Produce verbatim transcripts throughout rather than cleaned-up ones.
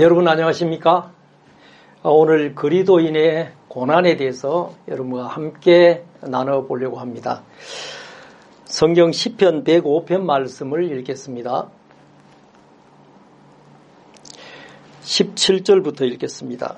여러분 안녕하십니까? 오늘 그리스도인의 고난에 대해서 여러분과 함께 나눠보려고 합니다. 성경 시편 백오 편 말씀을 읽겠습니다. 십칠 절부터 읽겠습니다.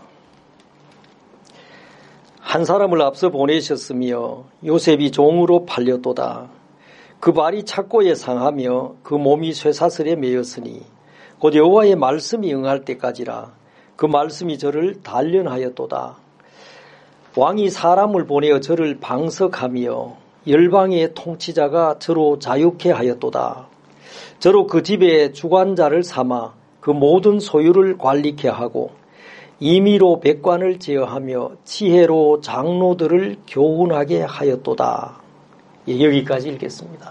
한 사람을 앞서 보내셨으며 요셉이 종으로 팔렸도다. 그 발이 착고에 상하며 그 몸이 쇠사슬에 매였으니 곧 여호와의 말씀이 응할 때까지라. 그 말씀이 저를 단련하였도다. 왕이 사람을 보내어 저를 방석하며 열방의 통치자가 저로 자유케 하였도다. 저로 그 집의 주관자를 삼아 그 모든 소유를 관리케 하고 임의로 백관을 제어하며 지혜로 장로들을 교훈하게 하였도다. 예, 여기까지 읽겠습니다.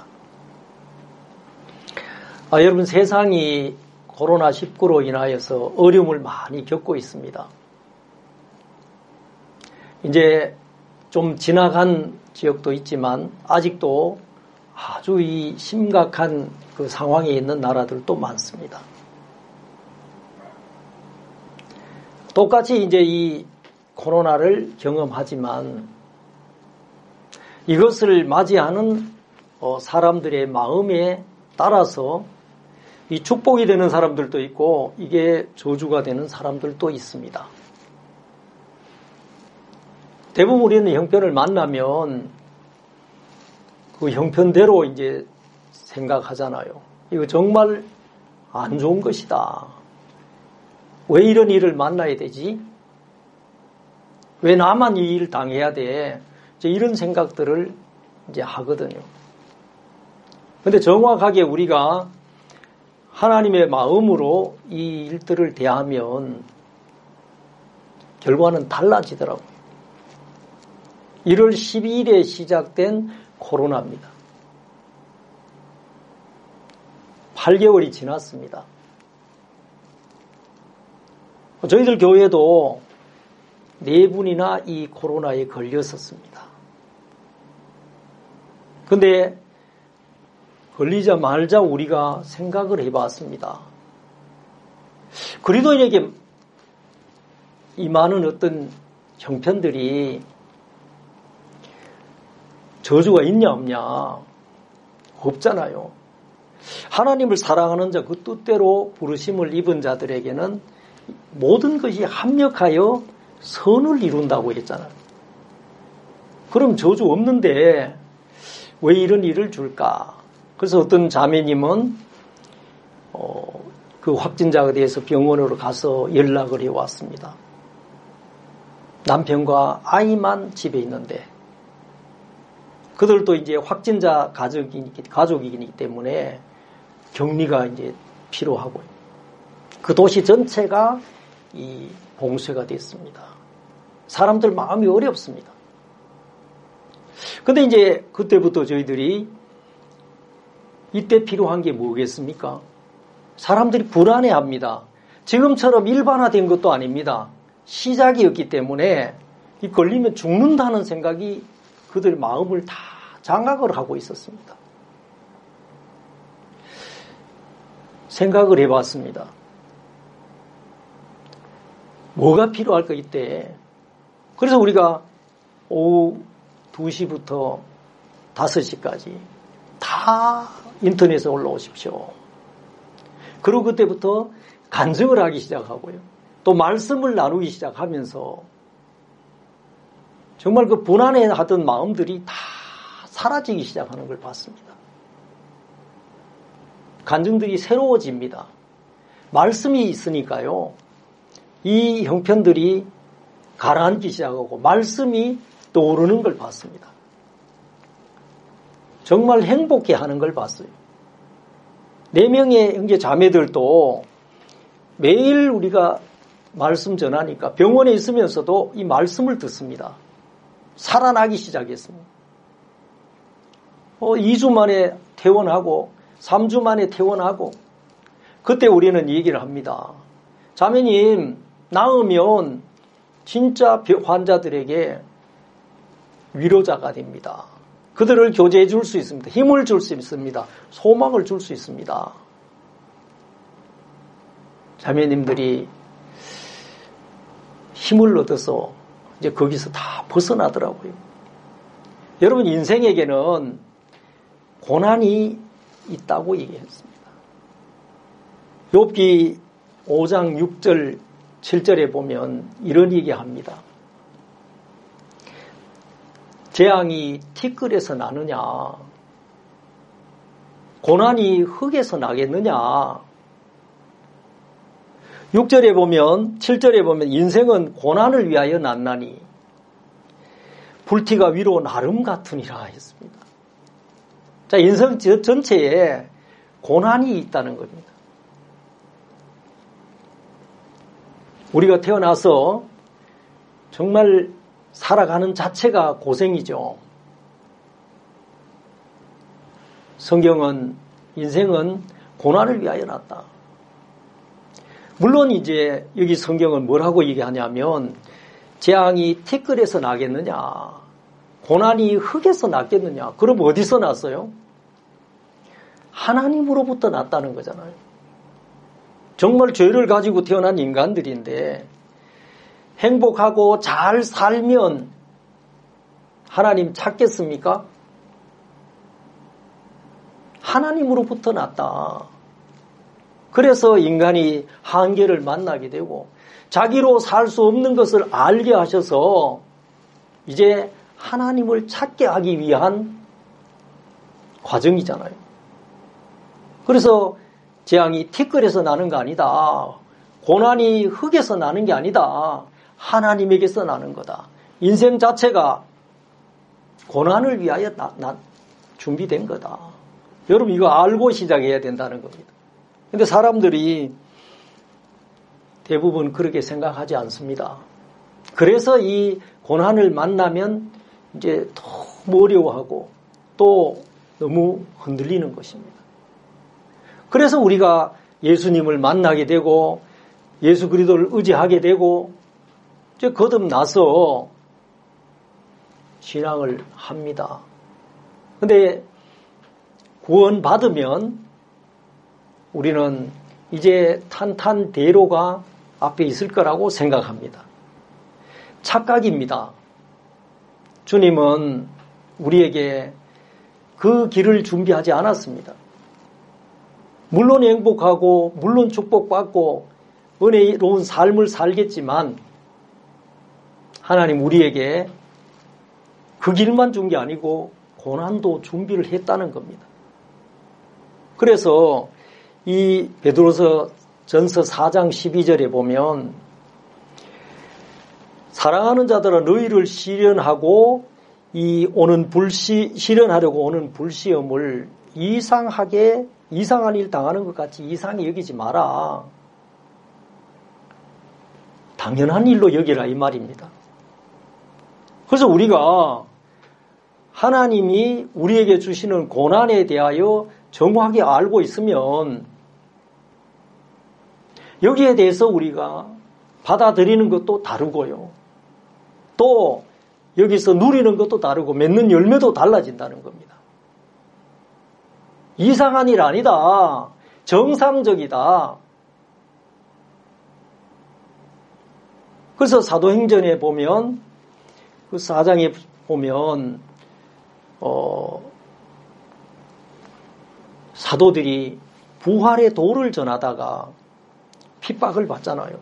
아, 여러분 세상이 코로나 십구로 인하여서 어려움을 많이 겪고 있습니다. 이제 좀 지나간 지역도 있지만 아직도 아주 이 심각한 그 상황에 있는 나라들도 많습니다. 똑같이 이제 이 코로나를 경험하지만 이것을 맞이하는 사람들의 마음에 따라서 이 축복이 되는 사람들도 있고 이게 저주가 되는 사람들도 있습니다. 대부분 우리는 형편을 만나면 그 형편대로 이제 생각하잖아요. 이거 정말 안 좋은 것이다. 왜 이런 일을 만나야 되지? 왜 나만 이 일을 당해야 돼? 이제 이런 생각들을 이제 하거든요. 근데 정확하게 우리가 하나님의 마음으로 이 일들을 대하면 결과는 달라지더라고요. 일월 십이일에 시작된 코로나입니다. 팔 개월이 지났습니다. 저희들 교회도 네 분이나 이 코로나에 걸렸었습니다. 근데 걸리자마자 우리가 생각을 해봤습니다. 그리스도인에게 이 많은 어떤 형편들이 저주가 있냐 없냐? 없잖아요. 하나님을 사랑하는 자, 그 뜻대로 부르심을 입은 자들에게는 모든 것이 합력하여 선을 이룬다고 했잖아요. 그럼 저주 없는데 왜 이런 일을 줄까? 그래서 어떤 자매님은 어, 그 확진자에 대해서 병원으로 가서 연락을 해왔습니다. 남편과 아이만 집에 있는데 그들도 이제 확진자 가족이기, 가족이기 때문에 격리가 이제 필요하고요. 그 도시 전체가 이 봉쇄가 됐습니다. 사람들 마음이 어렵습니다. 근데 이제 그때부터 저희들이 이때 필요한 게 뭐겠습니까? 사람들이 불안해합니다. 지금처럼 일반화된 것도 아닙니다. 시작이었기 때문에 이 걸리면 죽는다는 생각이 그들 마음을 다 장악을 하고 있었습니다. 생각을 해봤습니다. 뭐가 필요할까 이때? 그래서 우리가 오후 두 시부터 다섯 시까지 다 인터넷에 올라오십시오. 그리고 그때부터 간증을 하기 시작하고요. 또 말씀을 나누기 시작하면서 정말 그 불안해 하던 마음들이 다 사라지기 시작하는 걸 봤습니다. 간증들이 새로워집니다. 말씀이 있으니까요. 이 형편들이 가라앉기 시작하고 말씀이 떠오르는 걸 봤습니다. 정말 행복해하는 걸 봤어요. 네 명의 형제 자매들도 매일 우리가 말씀 전하니까 병원에 있으면서도 이 말씀을 듣습니다. 살아나기 시작했습니다. 어, 이 주 만에 퇴원하고 삼 주 만에 퇴원하고 그때 우리는 얘기를 합니다. 자매님 나으면 진짜 환자들에게 위로자가 됩니다. 그들을 교제해 줄 수 있습니다. 힘을 줄 수 있습니다. 소망을 줄 수 있습니다. 자매님들이 힘을 얻어서 이제 거기서 다 벗어나더라고요. 여러분, 인생에게는 고난이 있다고 얘기했습니다. 욥기 오 장 육 절 칠 절에 보면 이런 얘기합니다. 재앙이 티끌에서 나느냐, 고난이 흙에서 나겠느냐. 육 절에 보면, 칠 절에 보면 인생은 고난을 위하여 났나니 불티가 위로 나름 같으니라 했습니다. 자, 인생 전체에 고난이 있다는 겁니다. 우리가 태어나서 정말 살아가는 자체가 고생이죠. 성경은 인생은 고난을 위하여 났다. 물론 이제 여기 성경은 뭐라고 얘기하냐면 재앙이 티끌에서 나겠느냐, 고난이 흙에서 났겠느냐. 그럼 어디서 났어요? 하나님으로부터 났다는 거잖아요. 정말 죄를 가지고 태어난 인간들인데 행복하고 잘 살면 하나님 찾겠습니까? 하나님으로부터 났다. 그래서 인간이 한계를 만나게 되고 자기로 살 수 없는 것을 알게 하셔서 이제 하나님을 찾게 하기 위한 과정이잖아요. 그래서 재앙이 티끌에서 나는 거 아니다. 고난이 흙에서 나는 게 아니다. 하나님에게서 나는 거다. 인생 자체가 고난을 위하여 나, 나, 준비된 거다. 여러분, 이거 알고 시작해야 된다는 겁니다. 근데 사람들이 대부분 그렇게 생각하지 않습니다. 그래서 이 고난을 만나면 이제 너무 어려워하고 또 너무 흔들리는 것입니다. 그래서 우리가 예수님을 만나게 되고 예수 그리스도를 의지하게 되고 이제 거듭나서 신앙을 합니다. 근데 구원받으면 우리는 이제 탄탄대로가 앞에 있을 거라고 생각합니다. 착각입니다. 주님은 우리에게 그 길을 준비하지 않았습니다. 물론 행복하고 물론 축복받고 은혜로운 삶을 살겠지만 하나님 우리에게 그 길만 준 게 아니고 고난도 준비를 했다는 겁니다. 그래서 이 베드로서 전서 사 장 십이 절에 보면 사랑하는 자들아 너희를 시련하고 이 오는 불시 시련하려고 오는 불시험을 이상하게 이상한 일 당하는 것 같이 이상히 여기지 마라. 당연한 일로 여기라 이 말입니다. 그래서 우리가 하나님이 우리에게 주시는 고난에 대하여 정확하게 알고 있으면 여기에 대해서 우리가 받아들이는 것도 다르고요. 또 여기서 누리는 것도 다르고 맺는 열매도 달라진다는 겁니다. 이상한 일 아니다. 정상적이다. 그래서 사도행전에 보면 그 사 장에 보면 어, 사도들이 부활의 도를 전하다가 핍박을 받잖아요.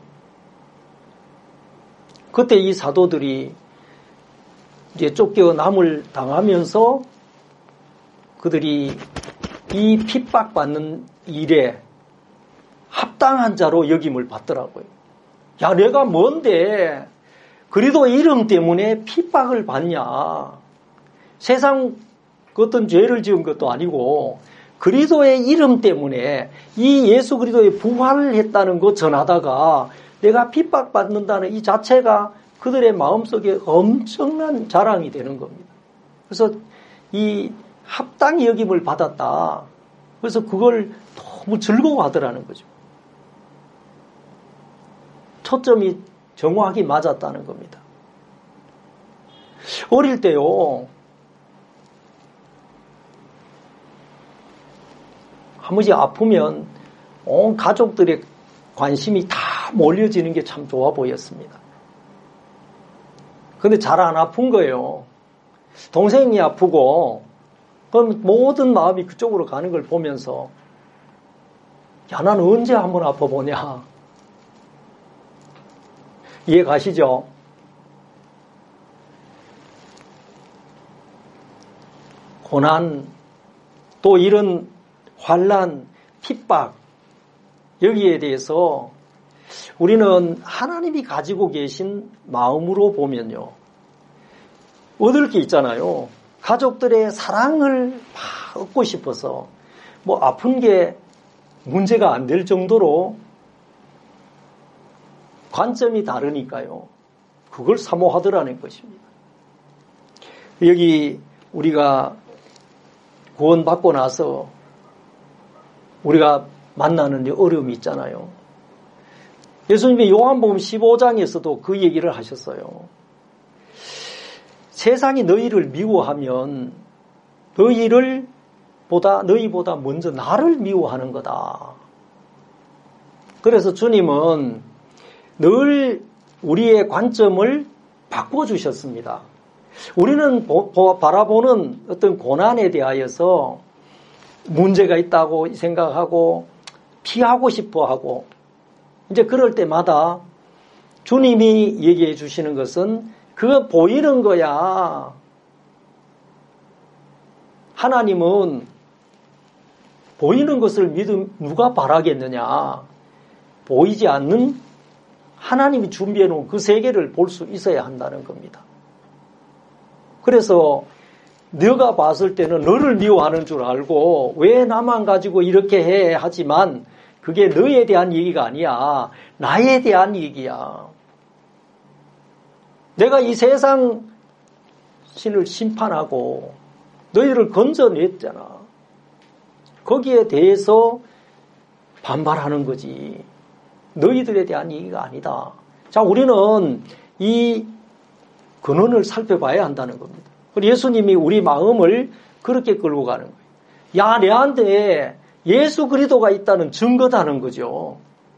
그때 이 사도들이 이제 쫓겨남을 당하면서 그들이 이 핍박받는 일에 합당한 자로 여김을 받더라고요. 야, 내가 뭔데 그리도 이름 때문에 핍박을 받냐. 세상 그 어떤 죄를 지은 것도 아니고 그리스도의 이름 때문에 이 예수 그리스도의 부활을 했다는 것 전하다가 내가 핍박받는다는 이 자체가 그들의 마음속에 엄청난 자랑이 되는 겁니다. 그래서 이 합당히 여김을 받았다. 그래서 그걸 너무 즐거워하더라는 거죠. 초점이 정확히 맞았다는 겁니다. 어릴 때요, 한 번씩 아프면 온 가족들의 관심이 다 몰려지는 게 참 좋아 보였습니다. 근데 잘 안 아픈 거예요. 동생이 아프고 그럼 모든 마음이 그쪽으로 가는 걸 보면서 야, 나는 언제 한번 아파보냐. 이해 가시죠? 고난, 또 이런 환난, 핍박, 여기에 대해서 우리는 하나님이 가지고 계신 마음으로 보면요, 얻을 게 있잖아요. 가족들의 사랑을 막 얻고 싶어서 뭐 아픈 게 문제가 안 될 정도로 관점이 다르니까요. 그걸 사모하더라는 것입니다. 여기 우리가 구원받고 나서 우리가 만나는 어려움이 있잖아요. 예수님이 요한복음 십오 장에서도 그 얘기를 하셨어요. 세상이 너희를 미워하면 너희를 보다 너희보다 먼저 나를 미워하는 거다. 그래서 주님은 늘 우리의 관점을 바꿔주셨습니다. 우리는 보, 보, 바라보는 어떤 고난에 대하여서 문제가 있다고 생각하고 피하고 싶어 하고, 이제 그럴 때마다 주님이 얘기해 주시는 것은 그거 보이는 거야. 하나님은 보이는 것을 믿음 누가 바라겠느냐. 보이지 않는 하나님이 준비해 놓은 그 세계를 볼 수 있어야 한다는 겁니다. 그래서 너가 봤을 때는 너를 미워하는 줄 알고 왜 나만 가지고 이렇게 해 하지만 그게 너에 대한 얘기가 아니야. 나에 대한 얘기야. 내가 이 세상 신을 심판하고 너희를 건져냈잖아. 거기에 대해서 반발하는 거지. 너희들에 대한 얘기가 아니다. 자, 우리는 이 근원을 살펴봐야 한다는 겁니다. 예수님이 우리 마음을 그렇게 끌고 가는 거예요. 야, 내한테 예수 그리스도가 있다는 증거다는 거죠.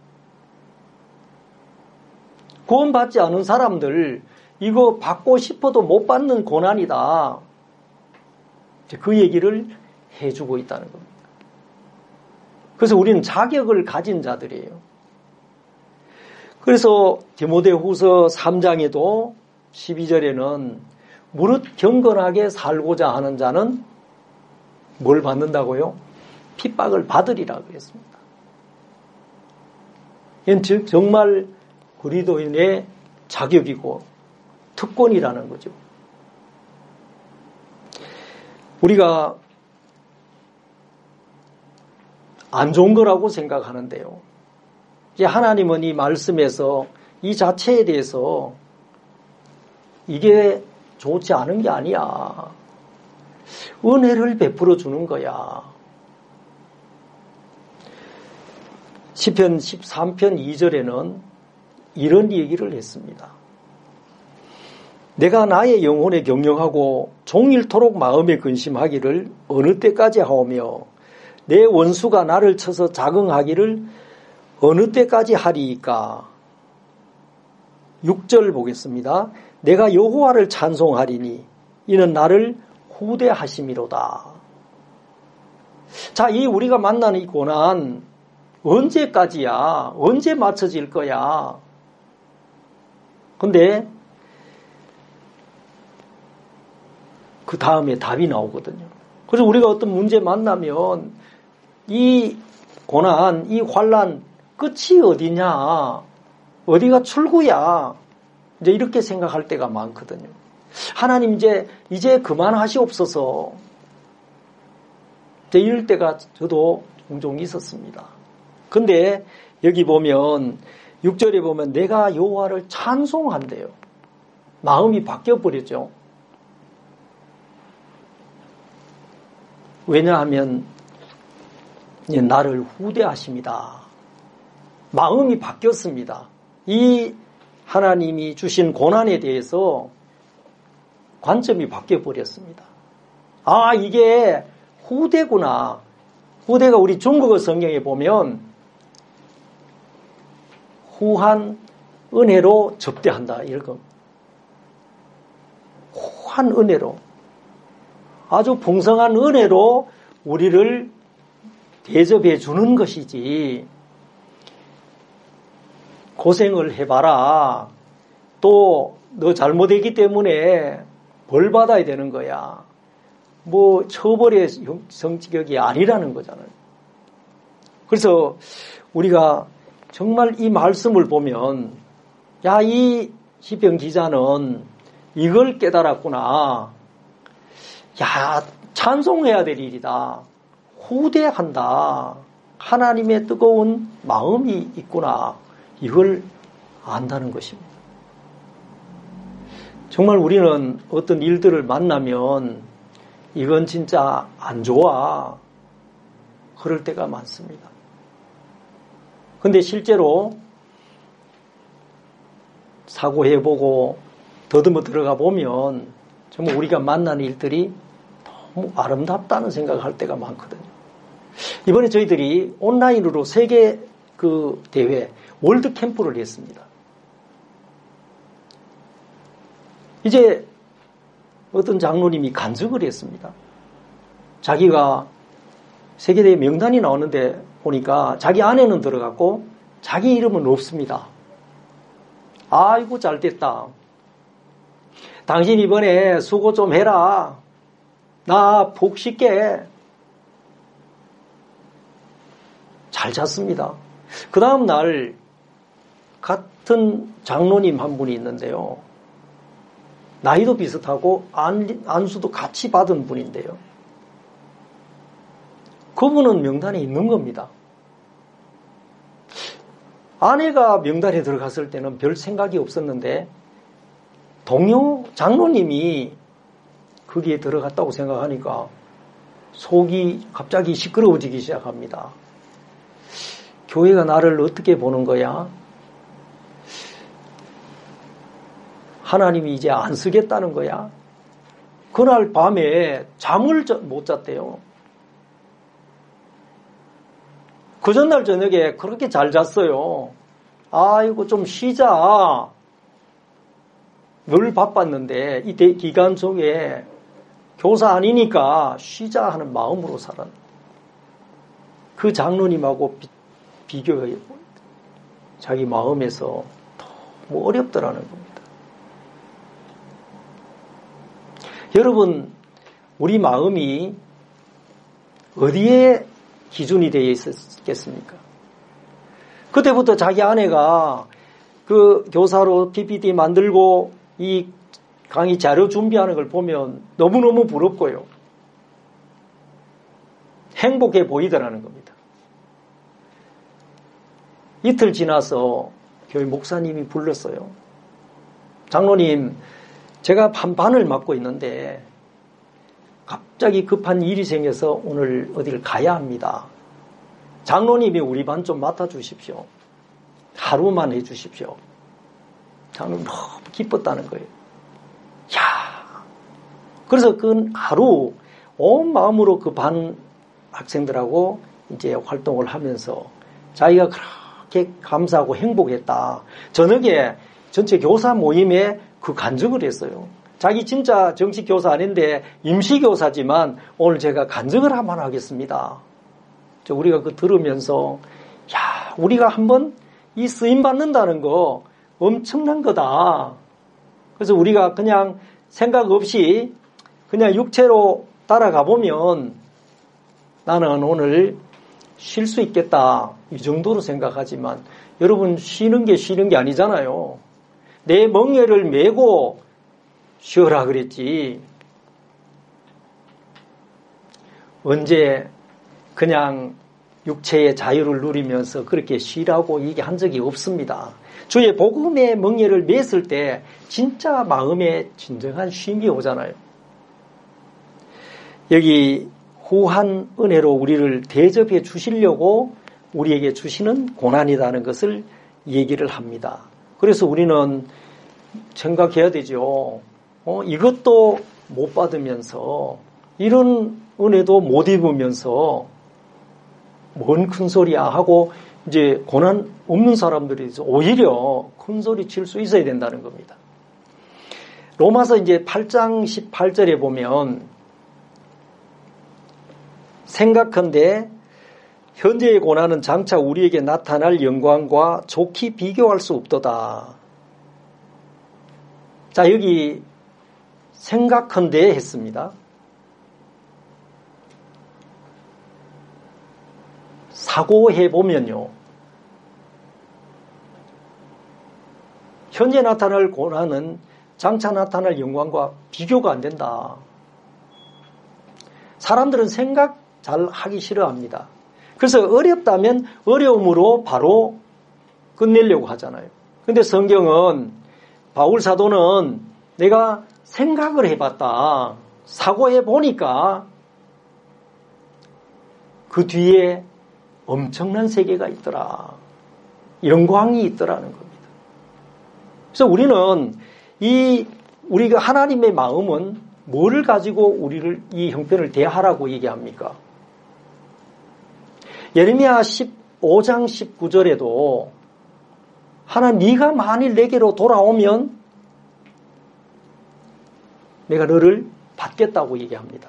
구원받지 않은 사람들 이거 받고 싶어도 못 받는 고난이다. 그 얘기를 해주고 있다는 겁니다. 그래서 우리는 자격을 가진 자들이에요. 그래서 디모데후서 삼 장에도 십이 절에는 무릇 경건하게 살고자 하는 자는 뭘 받는다고요? 핍박을 받으리라고 했습니다. 이건 즉 정말 그리스도인의 자격이고 특권이라는 거죠. 우리가 안 좋은 거라고 생각하는데요. 이제 하나님은 이 말씀에서 이 자체에 대해서 이게 좋지 않은 게 아니야. 은혜를 베풀어 주는 거야. 시편 십삼 편 이 절에는 이런 얘기를 했습니다. 내가 나의 영혼에 경영하고 종일토록 마음에 근심하기를 어느 때까지 하오며 내 원수가 나를 쳐서 자긍하기를 어느 때까지 하리이까. 육 절 보겠습니다. 내가 여호와를 찬송하리니 이는 나를 후대하심이로다. 자, 이 우리가 만나는 이 고난 언제까지야? 언제 맞춰질 거야? 근데 그 다음에 답이 나오거든요. 그래서 우리가 어떤 문제 만나면 이 고난, 이 환난 끝이 어디냐? 어디가 출구야? 이제 이렇게 생각할 때가 많거든요. 하나님 이제 이제 그만하시옵소서. 이제 이럴 때가 저도 종종 있었습니다. 근데 여기 보면 육 절에 보면 내가 여호와를 찬송한대요. 마음이 바뀌어 버렸죠. 왜냐하면 나를 후대하십니다. 마음이 바뀌었습니다. 이 하나님이 주신 고난에 대해서 관점이 바뀌어 버렸습니다. 아, 이게 후대구나. 후대가 우리 중국어 성경에 보면 후한 은혜로 접대한다. 이런 거. 후한 은혜로, 아주 풍성한 은혜로 우리를 대접해 주는 것이지, 고생을 해봐라, 또 너 잘못했기 때문에 벌 받아야 되는 거야, 뭐 처벌의 성격이 아니라는 거잖아요. 그래서 우리가 정말 이 말씀을 보면, 야, 이 시편 기자는 이걸 깨달았구나. 야, 찬송해야 될 일이다. 후대한다. 하나님의 뜨거운 마음이 있구나. 이걸 안다는 것입니다. 정말 우리는 어떤 일들을 만나면 이건 진짜 안 좋아, 그럴 때가 많습니다. 근데 실제로 사고해보고 더듬어 들어가 보면 정말 우리가 만나는 일들이 너무 아름답다는 생각을 할 때가 많거든요. 이번에 저희들이 온라인으로 세계 그 대회 월드 캠프를 했습니다. 이제 어떤 장로님이 간증을 했습니다. 자기가 세계대회 명단이 나오는데 보니까 자기 아내는 들어갔고 자기 이름은 없습니다. 아이고, 잘 됐다. 당신 이번에 수고 좀 해라. 나 푹 쉴게. 잘 잤습니다. 그 다음 날 같은 장로님 한 분이 있는데요. 나이도 비슷하고 안, 안수도 같이 받은 분인데요. 그분은 명단에 있는 겁니다. 아내가 명단에 들어갔을 때는 별 생각이 없었는데 동료 장로님이 거기에 들어갔다고 생각하니까 속이 갑자기 시끄러워지기 시작합니다. 교회가 나를 어떻게 보는 거야? 하나님이 이제 안 쓰겠다는 거야? 그날 밤에 잠을 못 잤대요. 그 전날 저녁에 그렇게 잘 잤어요. 아이고, 좀 쉬자. 늘 바빴는데 이 기간 속에 교사 아니니까 쉬자 하는 마음으로 살았는데 그 장로님하고 비, 비교해 자기 마음에서 너무 어렵더라는 겁니다. 여러분, 우리 마음이 어디에 기준이 되어 있었겠습니까? 그때부터 자기 아내가 그 교사로 피피티 만들고 이 강의 자료 준비하는 걸 보면 너무너무 부럽고요. 행복해 보이더라는 겁니다. 이틀 지나서 교회 목사님이 불렀어요. 장로님, 제가 반반을 맡고 있는데 갑자기 급한 일이 생겨서 오늘 어디를 가야 합니다. 장로님이 우리 반 좀 맡아주십시오. 하루만 해주십시오. 장로님 너무 기뻤다는 거예요. 야, 그래서 그 하루 온 마음으로 그 반 학생들하고 이제 활동을 하면서 자기가 그렇게 감사하고 행복했다. 저녁에 전체 교사 모임에 그 간증을 했어요. 자기 진짜 정식 교사 아닌데 임시 교사지만 오늘 제가 간증을 한번 하겠습니다. 우리가 그 들으면서 야, 우리가 한번 이 쓰임 받는다는 거 엄청난 거다. 그래서 우리가 그냥 생각 없이 그냥 육체로 따라가 보면 나는 오늘 쉴 수 있겠다. 이 정도로 생각하지만 여러분, 쉬는 게 쉬는 게 아니잖아요. 내 멍에를 메고 쉬어라 그랬지. 언제 그냥 육체의 자유를 누리면서 그렇게 쉬라고 얘기한 적이 없습니다. 주의 복음의 멍에를 맸을 때 진짜 마음에 진정한 쉼이 오잖아요. 여기 후한 은혜로 우리를 대접해 주시려고 우리에게 주시는 고난이라는 것을 얘기를 합니다. 그래서 우리는 생각해야 되죠. 어, 이것도 못 받으면서 이런 은혜도 못 입으면서 뭔 큰소리야 하고 이제 고난 없는 사람들이 오히려 큰소리 칠 수 있어야 된다는 겁니다. 로마서 이제 팔 장 십팔 절에 보면 생각한데 현재의 고난은 장차 우리에게 나타날 영광과 좋게 비교할 수 없도다. 자, 여기 생각한데 했습니다. 사고해보면요. 현재 나타날 고난은 장차 나타날 영광과 비교가 안 된다. 사람들은 생각 잘 하기 싫어합니다. 그래서 어렵다면 어려움으로 바로 끝내려고 하잖아요. 근데 성경은 바울 사도는 내가 생각을 해봤다. 사고해 보니까 그 뒤에 엄청난 세계가 있더라. 영광이 있더라는 겁니다. 그래서 우리는 이 우리가 하나님의 마음은 뭐를 가지고 우리를 이 형편을 대하라고 얘기합니까? 예레미야 십오 장 십구 절에도 하나님 네가 만일 내게로 돌아오면 내가 너를 받겠다고 얘기합니다.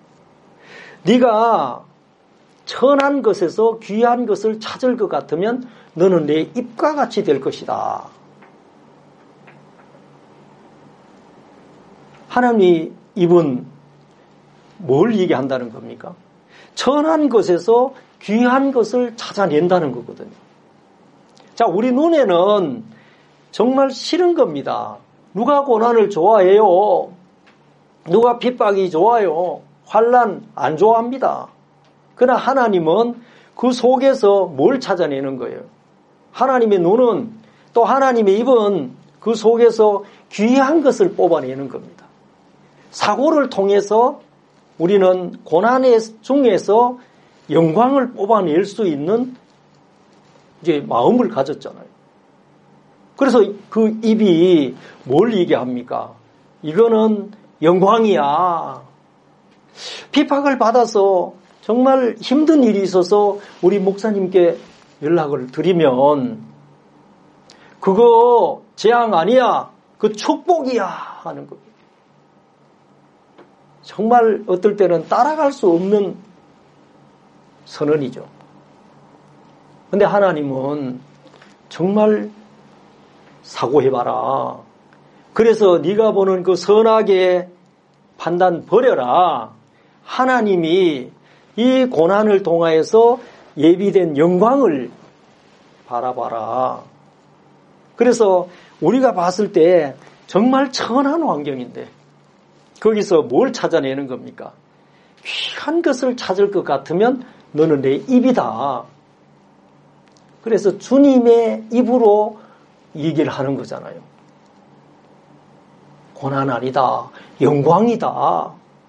네가 천한 것에서 귀한 것을 찾을 것 같으면 너는 내 입과 같이 될 것이다. 하나님이 입은 뭘 얘기한다는 겁니까? 천한 것에서 귀한 것을 찾아낸다는 거거든요. 자, 우리 눈에는 정말 싫은 겁니다. 누가 고난을 좋아해요? 누가 핍박이 좋아요? 환난 안 좋아합니다. 그러나 하나님은 그 속에서 뭘 찾아내는 거예요? 하나님의 눈은 또 하나님의 입은 그 속에서 귀한 것을 뽑아내는 겁니다. 사고를 통해서 우리는 고난의 중에서 영광을 뽑아낼 수 있는 이제 마음을 가졌잖아요. 그래서 그 입이 뭘 얘기합니까? 이거는 영광이야. 핍박을 받아서 정말 힘든 일이 있어서 우리 목사님께 연락을 드리면 그거 재앙 아니야. 그 축복이야 하는 겁니다. 정말 어떨 때는 따라갈 수 없는 선언이죠. 근데 하나님은 정말 사고해봐라. 그래서 네가 보는 그 선악의 판단 버려라. 하나님이 이 고난을 통하여서 예비된 영광을 바라봐라. 그래서 우리가 봤을 때 정말 천한 환경인데 거기서 뭘 찾아내는 겁니까? 귀한 것을 찾을 것 같으면 너는 내 입이다. 그래서 주님의 입으로 얘기를 하는 거잖아요. 고난 아니다. 영광이다.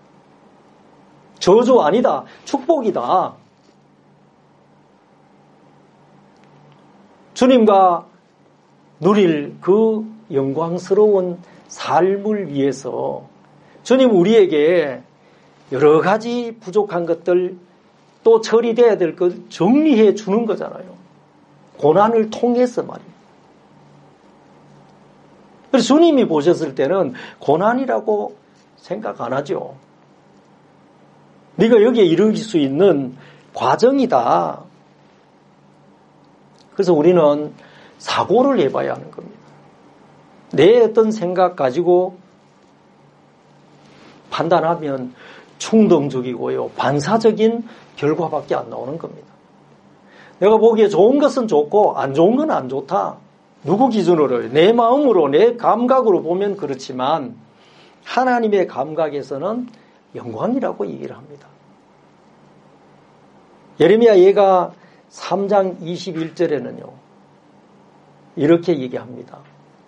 저주 아니다. 축복이다. 주님과 누릴 그 영광스러운 삶을 위해서 주님 우리에게 여러 가지 부족한 것들 또 처리돼야 될 것 정리해 주는 거잖아요. 고난을 통해서 말입니다. 그래서 주님이 보셨을 때는 고난이라고 생각 안 하죠. 네가 여기에 이르길 수 있는 과정이다. 그래서 우리는 사고를 해봐야 하는 겁니다. 내 어떤 생각 가지고 판단하면 충동적이고요. 반사적인 결과밖에 안 나오는 겁니다. 내가 보기에 좋은 것은 좋고 안 좋은 건 안 좋다. 누구 기준으로요? 내 마음으로 내 감각으로 보면 그렇지만 하나님의 감각에서는 영광이라고 얘기를 합니다. 예레미야 예가 삼 장 이십일 절에는요. 이렇게 얘기합니다.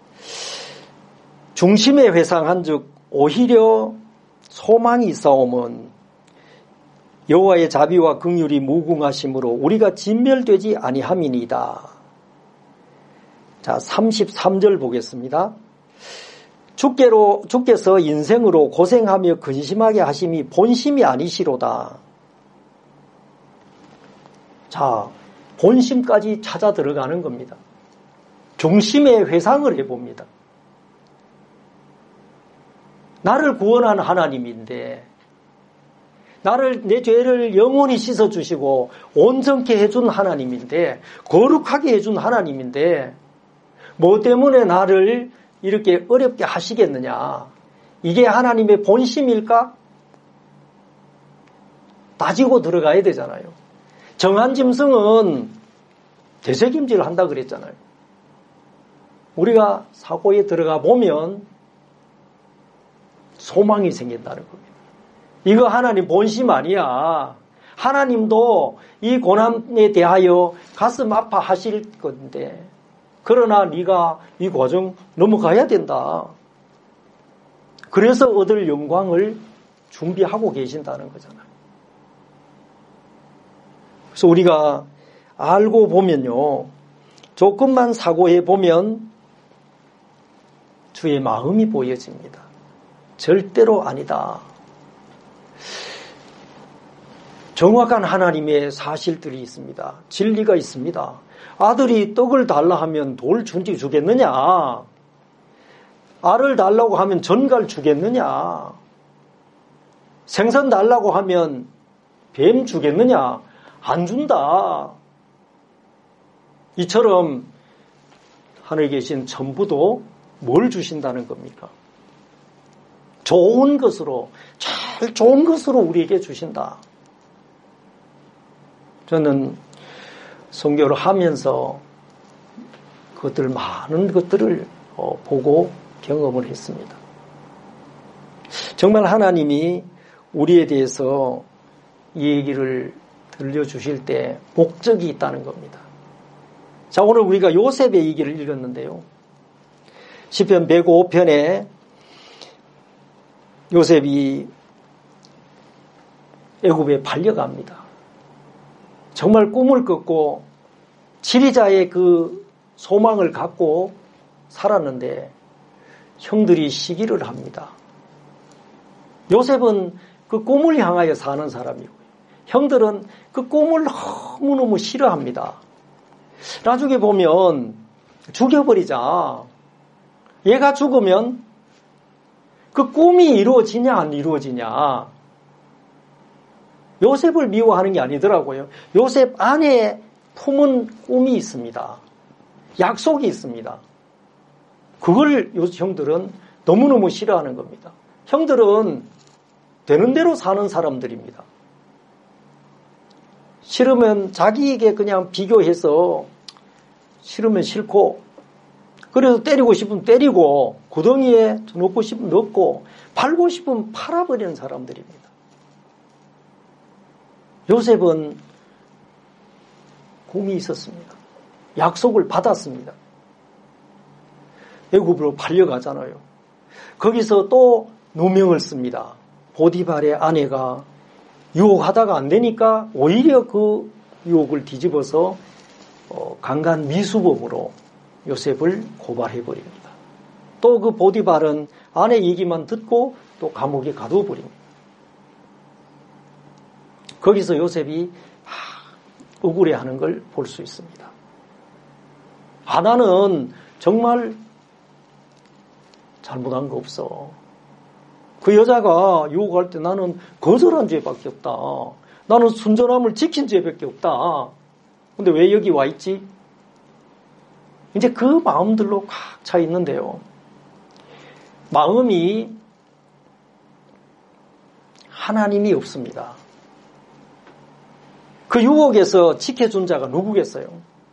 중심에 회상한 즉 오히려 소망이 있사오면 여호와의 자비와 긍휼이 무궁하심으로 우리가 진멸되지 아니함이니이다. 자, 삼십삼 절 보겠습니다. 주께로, 주께서 인생으로 고생하며 근심하게 하심이 본심이 아니시로다. 자, 본심까지 찾아 들어가는 겁니다. 중심의 회상을 해봅니다. 나를 구원한 하나님인데, 나를, 내 죄를 영원히 씻어주시고 온전케 해준 하나님인데, 거룩하게 해준 하나님인데, 뭐 때문에 나를 이렇게 어렵게 하시겠느냐? 이게 하나님의 본심일까? 따지고 들어가야 되잖아요. 정한 짐승은 되새김질을 한다 그랬잖아요. 우리가 사고에 들어가 보면 소망이 생긴다는 겁니다. 이거 하나님 본심 아니야. 하나님도 이 고난에 대하여 가슴 아파하실 건데, 그러나 네가 이 과정 넘어가야 된다. 그래서 얻을 영광을 준비하고 계신다는 거잖아요. 그래서 우리가 알고 보면요, 조금만 사고해 보면 주의 마음이 보여집니다. 절대로 아니다. 정확한 하나님의 사실들이 있습니다. 진리가 있습니다. 아들이 떡을 달라 하면 돌 준지 주겠느냐? 알을 달라고 하면 전갈 주겠느냐? 생선 달라고 하면 뱀 주겠느냐? 안 준다. 이처럼 하늘에 계신 전부도 뭘 주신다는 겁니까? 좋은 것으로, 제일 좋은 것으로 우리에게 주신다. 저는 선교를 하면서 그것들 많은 것들을 보고 경험을 했습니다. 정말 하나님이 우리에 대해서 이 얘기를 들려주실 때 목적이 있다는 겁니다. 자, 오늘 우리가 요셉의 얘기를 읽었는데요. 시편 백오 편에 요셉이 애굽에 팔려갑니다. 정말 꿈을 꿨고 치리자의 그 소망을 갖고 살았는데 형들이 시기를 합니다. 요셉은 그 꿈을 향하여 사는 사람이고, 형들은 그 꿈을 너무너무 싫어합니다. 나중에 보면 죽여버리자. 얘가 죽으면 그 꿈이 이루어지냐 안 이루어지냐. 요셉을 미워하는 게 아니더라고요. 요셉 안에 품은 꿈이 있습니다. 약속이 있습니다. 그걸 요 형들은 너무너무 싫어하는 겁니다. 형들은 되는 대로 사는 사람들입니다. 싫으면 자기에게 그냥 비교해서 싫으면 싫고, 그래서 때리고 싶으면 때리고, 구덩이에 넣고 싶으면 넣고, 팔고 싶으면 팔아버리는 사람들입니다. 요셉은 꿈이 있었습니다. 약속을 받았습니다. 애굽으로 팔려가잖아요. 거기서 또 누명을 씁니다. 보디발의 아내가 유혹하다가 안 되니까 오히려 그 유혹을 뒤집어서 어, 강간 미수범으로 요셉을 고발해버립니다. 또 그 보디발은 아내 얘기만 듣고 또 감옥에 가둬버립니다. 거기서 요셉이 억울해하는 걸 볼 수 있습니다. 아, 나는 정말 잘못한 거 없어. 그 여자가 유혹할 때 나는 거절한 죄밖에 없다. 나는 순전함을 지킨 죄밖에 없다. 근데 왜 여기 와 있지? 이제 그 마음들로 꽉 차 있는데요. 마음이 하나님이 없습니다. 그 유혹에서 지켜준 자가 누구겠어요?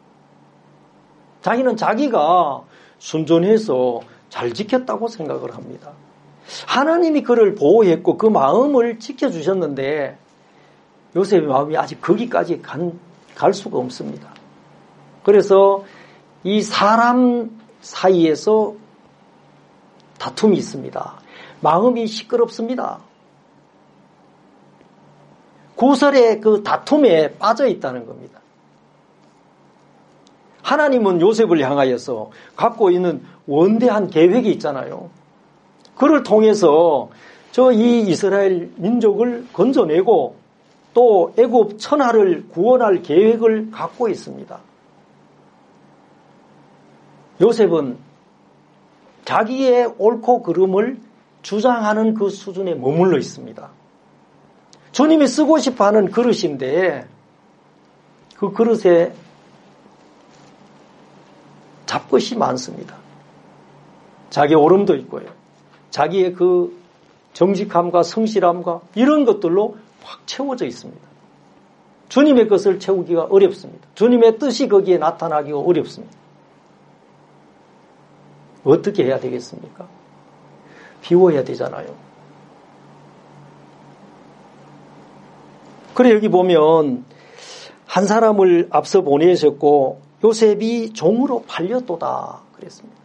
자기는 자기가 순전해서 잘 지켰다고 생각을 합니다. 하나님이 그를 보호했고 그 마음을 지켜주셨는데 요셉의 마음이 아직 거기까지 간, 갈 수가 없습니다. 그래서 이 사람 사이에서 다툼이 있습니다. 마음이 시끄럽습니다. 구설의 그 다툼에 빠져 있다는 겁니다. 하나님은 요셉을 향하여서 갖고 있는 원대한 계획이 있잖아요. 그를 통해서 저 이 이스라엘 민족을 건져내고 또 애굽 천하를 구원할 계획을 갖고 있습니다. 요셉은 자기의 옳고 그름을 주장하는 그 수준에 머물러 있습니다. 주님이 쓰고 싶어하는 그릇인데 그 그릇에 잡것이 많습니다. 자기 오름도 있고요. 자기의 그 정직함과 성실함과 이런 것들로 확 채워져 있습니다. 주님의 것을 채우기가 어렵습니다. 주님의 뜻이 거기에 나타나기가 어렵습니다. 어떻게 해야 되겠습니까? 비워야 되잖아요. 그래 여기 보면 한 사람을 앞서 보내셨고 요셉이 종으로 팔렸도다 그랬습니다.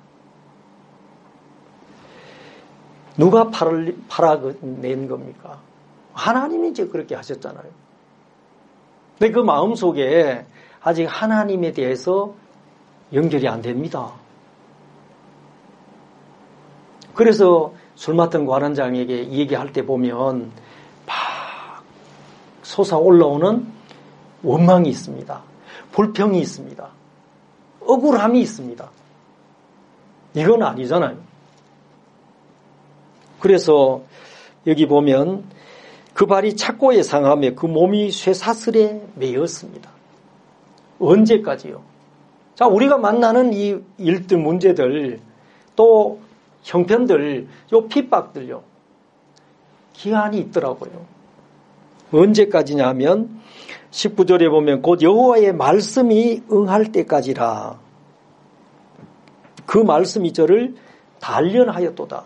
누가 팔을, 팔아낸 겁니까? 하나님이 이제 그렇게 하셨잖아요. 근데 그 마음속에 아직 하나님에 대해서 연결이 안 됩니다. 그래서 술 맡은 관원장에게 얘기할 때 보면 막 솟아올라오는 원망이 있습니다. 불평이 있습니다. 억울함이 있습니다. 이건 아니잖아요. 그래서 여기 보면 그 발이 착고에 상하며 그 몸이 쇠사슬에 매였습니다. 언제까지요? 자, 우리가 만나는 이 일들, 문제들, 또 형편들, 요 핍박들요. 기한이 있더라고요. 언제까지냐 하면 십구 절에 보면 곧 여호와의 말씀이 응할 때까지라. 그 말씀이 저를 단련하였도다.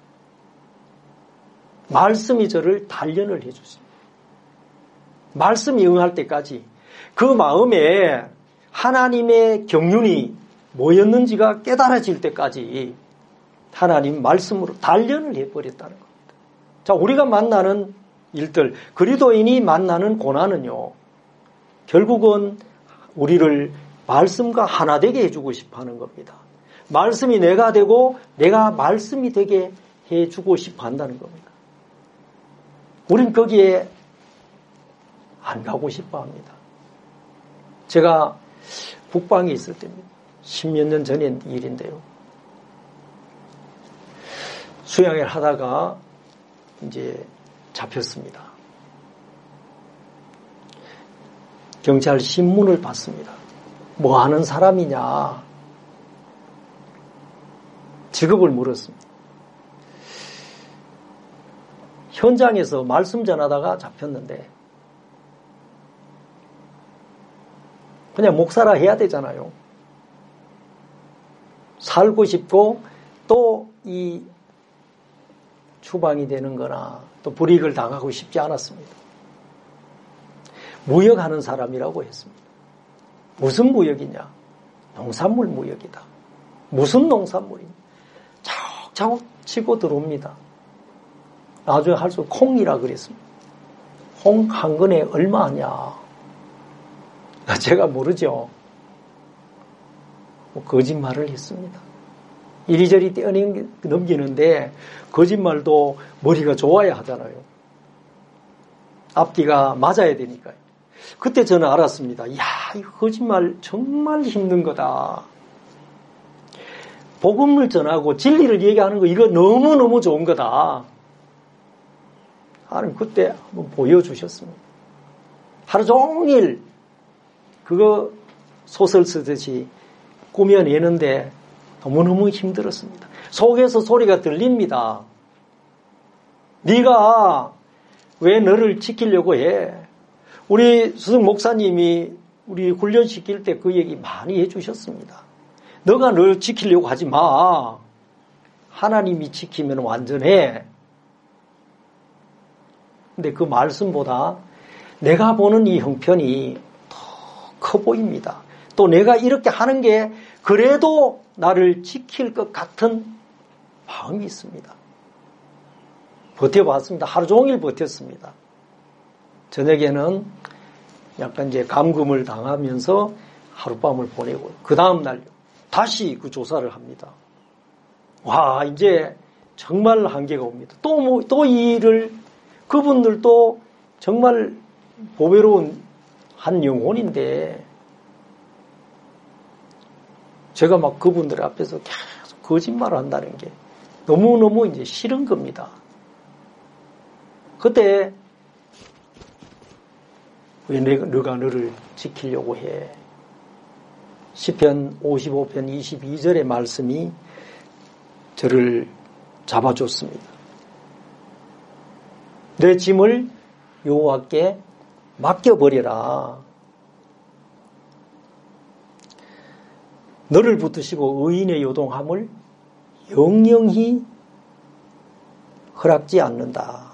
말씀이 저를 단련을 해주십니다. 말씀이 응할 때까지 그 마음에 하나님의 경륜이 뭐였는지가 깨달아질 때까지 하나님 말씀으로 단련을 해버렸다는 겁니다. 자, 우리가 만나는 일들, 그리스도인이 만나는 고난은요, 결국은 우리를 말씀과 하나 되게 해주고 싶어 하는 겁니다. 말씀이 내가 되고 내가 말씀이 되게 해주고 싶어 한다는 겁니다. 우린 거기에 안 가고 싶어 합니다. 제가 북방에 있을 때입니다. 십몇 년 전의 일인데요. 수양을 하다가 이제 잡혔습니다. 경찰 신문을 받습니다. 뭐 하는 사람이냐? 직업을 물었습니다. 현장에서 말씀 전하다가 잡혔는데 그냥 목사라 해야 되잖아요. 살고 싶고 또 이 추방이 되는 거나 또 불이익을 당하고 싶지 않았습니다. 무역하는 사람이라고 했습니다. 무슨 무역이냐? 농산물 무역이다. 무슨 농산물이냐? 차곡차곡 치고 들어옵니다. 나중에 할 수 콩이라 그랬습니다. 콩 한 근에 얼마 하냐? 제가 모르죠. 뭐 거짓말을 했습니다. 이리저리 뛰어넘기는데 거짓말도 머리가 좋아야 하잖아요. 앞뒤가 맞아야 되니까요. 그때 저는 알았습니다. 이야, 이 거짓말 정말 힘든 거다. 복음을 전하고 진리를 얘기하는 거 이거 너무너무 좋은 거다. 하나님 그때 한번 보여주셨습니다. 하루 종일 그거 소설 쓰듯이 꾸며내는데 너무너무 힘들었습니다. 속에서 소리가 들립니다. 네가 왜 너를 지키려고 해? 우리 수석 목사님이 우리 훈련시킬 때 그 얘기 많이 해주셨습니다. 너가 널 지키려고 하지 마. 하나님이 지키면 완전해. 근데 그 말씀보다 내가 보는 이 형편이 더 커 보입니다. 또 내가 이렇게 하는 게 그래도 나를 지킬 것 같은 마음이 있습니다. 버텨봤습니다. 하루 종일 버텼습니다. 저녁에는 약간 이제 감금을 당하면서 하룻밤을 보내고 그 다음 날 다시 그 조사를 합니다. 와, 이제 정말 한계가 옵니다. 또 뭐, 또 이 일을 그분들도 정말 보배로운 한 영혼인데 제가 막 그분들 앞에서 계속 거짓말을 한다는 게 너무너무 이제 싫은 겁니다. 그때 왜 내가, 너가 너를 지키려고 해? 시편 오십오 편 이십이 절의 말씀이 저를 잡아줬습니다. 내 짐을 여호와께 맡겨버려라. 너를 붙드시고 의인의 요동함을 영영히 허락지 않는다.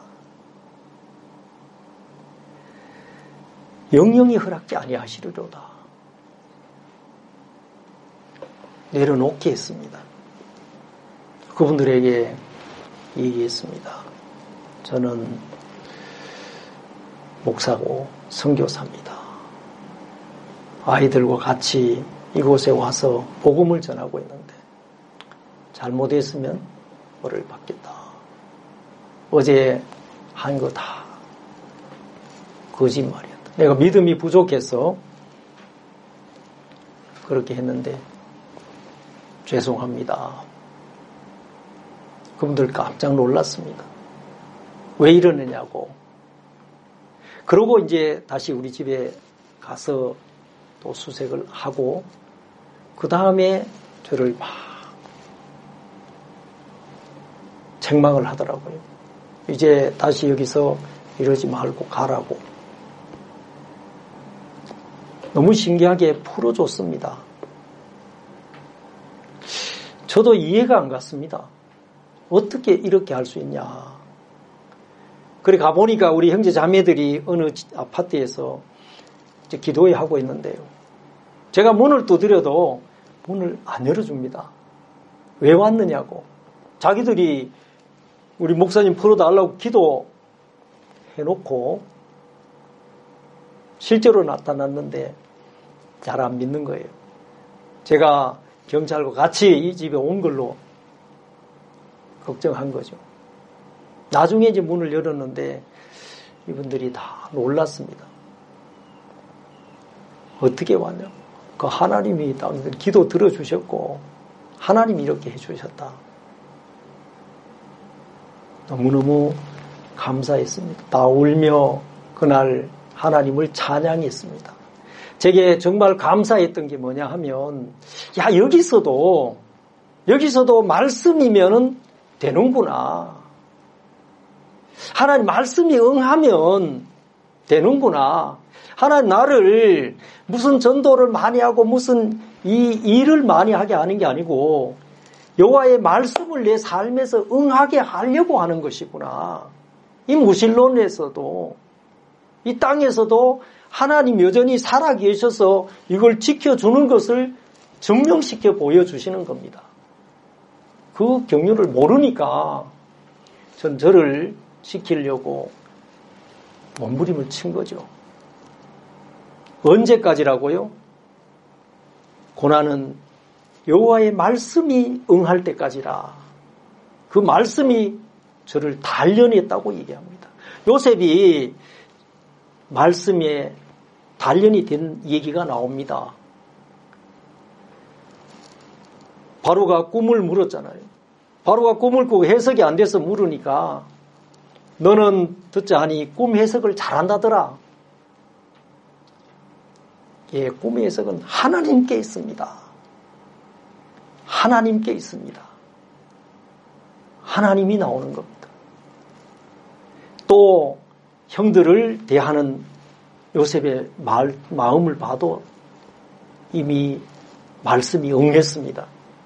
영영히 허락지 아니하시리로다. 내려놓게 했습니다. 그분들에게 얘기했습니다. 저는 목사고 선교사입니다. 아이들과 같이 이곳에 와서 복음을 전하고 있는데 잘못했으면 벌을 받겠다. 어제 한 거 다 거짓말이었다. 내가 믿음이 부족해서 그렇게 했는데 죄송합니다. 그분들 깜짝 놀랐습니다. 왜 이러느냐고. 그러고 이제 다시 우리 집에 가서 또 수색을 하고 그 다음에 저를 막 책망을 하더라고요. 이제 다시 여기서 이러지 말고 가라고. 너무 신기하게 풀어줬습니다. 저도 이해가 안 갔습니다. 어떻게 이렇게 할 수 있냐. 그래 가보니까 우리 형제 자매들이 어느 아파트에서 이제 기도회 하고 있는데요. 제가 문을 두드려도 문을 안 열어줍니다. 왜 왔느냐고. 자기들이 우리 목사님 풀어달라고 기도해놓고 실제로 나타났는데 잘 안 믿는 거예요. 제가 경찰과 같이 이 집에 온 걸로 걱정한 거죠. 나중에 이제 문을 열었는데 이분들이 다 놀랐습니다. 어떻게 왔냐? 그 하나님이 기도 들어주셨고 하나님이 이렇게 해주셨다. 너무너무 감사했습니다. 다 울며 그날 하나님을 찬양했습니다. 제게 정말 감사했던 게 뭐냐 하면 야 여기서도 여기서도 말씀이면은 되는구나. 하나님 말씀이 응하면 되는구나. 하나님 나를 무슨 전도를 많이 하고 무슨 이 일을 많이 하게 하는 게 아니고 여호와의 말씀을 내 삶에서 응하게 하려고 하는 것이구나. 이 무신론에서도 이 땅에서도 하나님 여전히 살아계셔서 이걸 지켜주는 것을 증명시켜 보여주시는 겁니다. 그 경륜을 모르니까 전 저를 지키려고 몸부림을 친 거죠. 언제까지라고요? 고난은 여호와의 말씀이 응할 때까지라. 그 말씀이 저를 단련했다고 얘기합니다. 요셉이 말씀에 단련이 된 얘기가 나옵니다. 바로가 꿈을 물었잖아요. 바로가 꿈을 꾸고 해석이 안 돼서 물으니까 너는 듣자 하니 꿈 해석을 잘한다더라. 예, 꿈의 해석은 하나님께 있습니다. 하나님께 있습니다. 하나님이 나오는 겁니다. 또 형들을 대하는 요셉의 말, 마음을 봐도 이미 말씀이 응했습니다.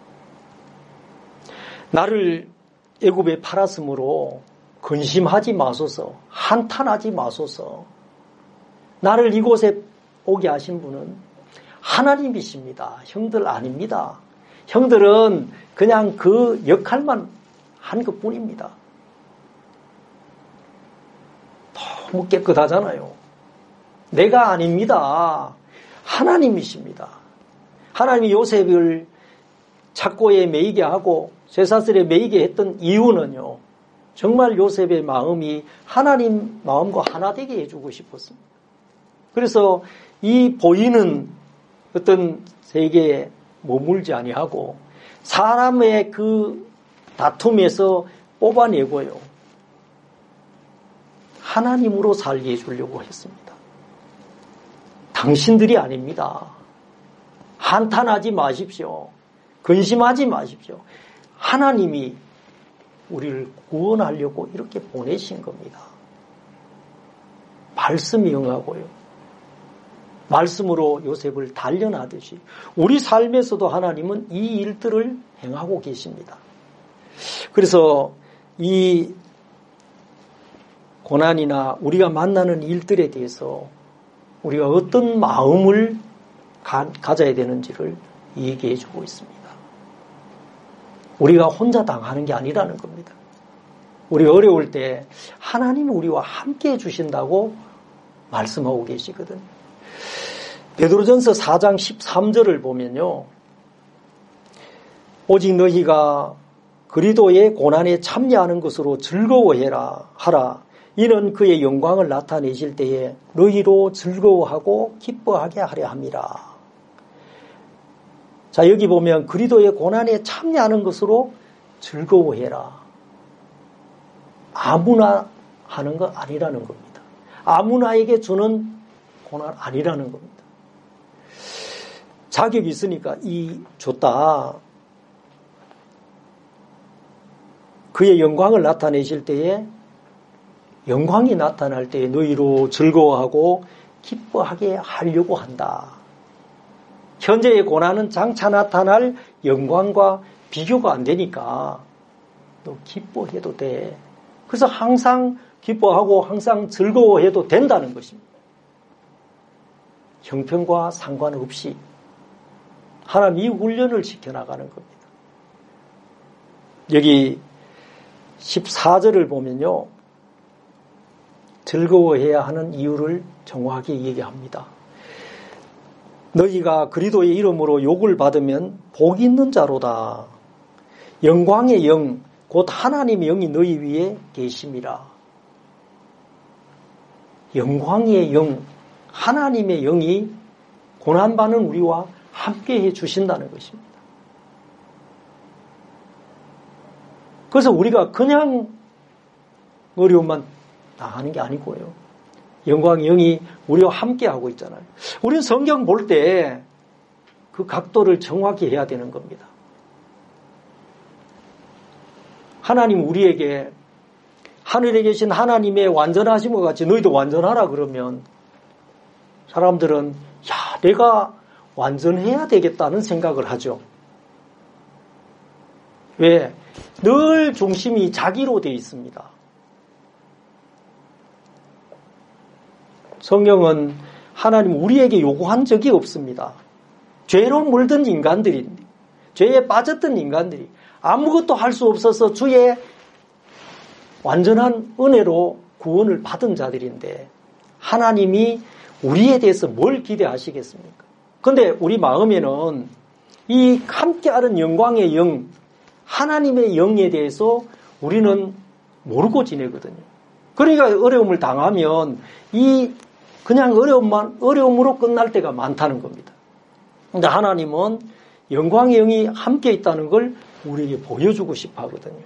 나를 애굽에 팔았으므로 근심하지 마소서, 한탄하지 마소서. 나를 이곳에 오게 하신 분은 하나님이십니다. 형들 아닙니다. 형들은 그냥 그 역할만 한 것뿐입니다. 너무 깨끗하잖아요. 내가 아닙니다. 하나님이십니다. 하나님이 요셉을 착고에 매이게 하고 쇠사슬에 매이게 했던 이유는요. 정말 요셉의 마음이 하나님 마음과 하나 되게 해주고 싶었습니다. 그래서 이 보이는 어떤 세계에 머물지 아니하고 사람의 그 다툼에서 뽑아내고요. 하나님으로 살게 해주려고 했습니다. 당신들이 아닙니다. 한탄하지 마십시오. 근심하지 마십시오. 하나님이 우리를 구원하려고 이렇게 보내신 겁니다. 말씀이 응하고요. 말씀으로 요셉을 단련하듯이 우리 삶에서도 하나님은 이 일들을 행하고 계십니다. 그래서 이 고난이나 우리가 만나는 일들에 대해서 우리가 어떤 마음을 가, 가져야 되는지를 얘기해 주고 있습니다. 우리가 혼자 당하는 게 아니라는 겁니다. 우리가 어려울 때 하나님이 우리와 함께 해주신다고 말씀하고 계시거든요. 베드로전서 사 장 십삼 절을 보면요. 오직 너희가 그리스도의 고난에 참여하는 것으로 즐거워해라 하라. 이는 그의 영광을 나타내실 때에 너희로 즐거워하고 기뻐하게 하려 함이라. 자, 여기 보면 그리스도의 고난에 참여하는 것으로 즐거워해라. 아무나 하는 거 아니라는 겁니다. 아무나에게 주는 고난 아니라는 겁니다. 자격이 있으니까 이 줬다. 그의 영광을 나타내실 때에 영광이 나타날 때에 너희로 즐거워하고 기뻐하게 하려고 한다. 현재의 고난은 장차 나타날 영광과 비교가 안 되니까 너 기뻐해도 돼. 그래서 항상 기뻐하고 항상 즐거워해도 된다는 것입니다. 형편과 상관없이 하나님 이 훈련을 시켜나가는 겁니다. 여기 십사 절을 보면요. 즐거워해야 하는 이유를 정확하게 얘기합니다. 너희가 그리스도의 이름으로 욕을 받으면 복 있는 자로다. 영광의 영, 곧 하나님의 영이 너희 위에 계심이라. 영광의 영, 하나님의 영이 고난받는 우리와 함께해 주신다는 것입니다. 그래서 우리가 그냥 어려움만 당하는 게 아니고요. 영광의 영이 우리와 함께하고 있잖아요. 우리는 성경 볼 때 그 각도를 정확히 해야 되는 겁니다. 하나님 우리에게 하늘에 계신 하나님의 완전하심과 같이 너희도 완전하라 그러면 사람들은 야, 내가 완전해야 되겠다는 생각을 하죠. 왜? 늘 중심이 자기로 되어 있습니다. 성경은 하나님 우리에게 요구한 적이 없습니다. 죄로 물든 인간들이, 죄에 빠졌던 인간들이 아무것도 할 수 없어서 주의 완전한 은혜로 구원을 받은 자들인데 하나님이 우리에 대해서 뭘 기대하시겠습니까? 그런데 우리 마음에는 이 함께하는 영광의 영, 하나님의 영에 대해서 우리는 모르고 지내거든요. 그러니까 어려움을 당하면 이 그냥 어려움만, 어려움으로 끝날 때가 많다는 겁니다. 근데 하나님은 영광의 영이 함께 있다는 걸 우리에게 보여주고 싶어 하거든요.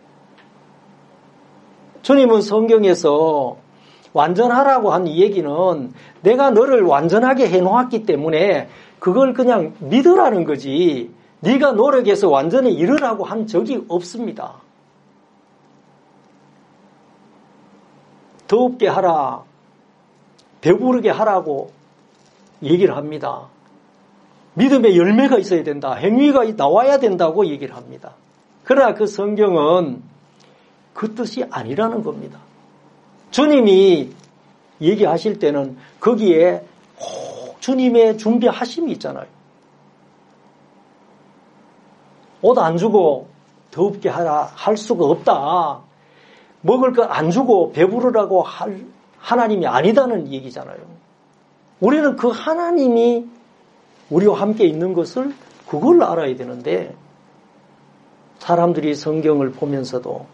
주님은 성경에서 완전하라고 한 이 얘기는 내가 너를 완전하게 해놓았기 때문에 그걸 그냥 믿으라는 거지 네가 노력해서 완전히 이르라고 한 적이 없습니다. 더웁게 하라, 배부르게 하라고 얘기를 합니다. 믿음의 열매가 있어야 된다. 행위가 나와야 된다고 얘기를 합니다. 그러나 그 성경은 그 뜻이 아니라는 겁니다. 주님이 얘기하실 때는 거기에 꼭 주님의 준비하심이 있잖아요. 옷 안 주고 더웁게 하라 할 수가 없다. 먹을 거 안 주고 배부르라고 할 하나님이 아니다는 얘기잖아요. 우리는 그 하나님이 우리와 함께 있는 것을 그걸 알아야 되는데 사람들이 성경을 보면서도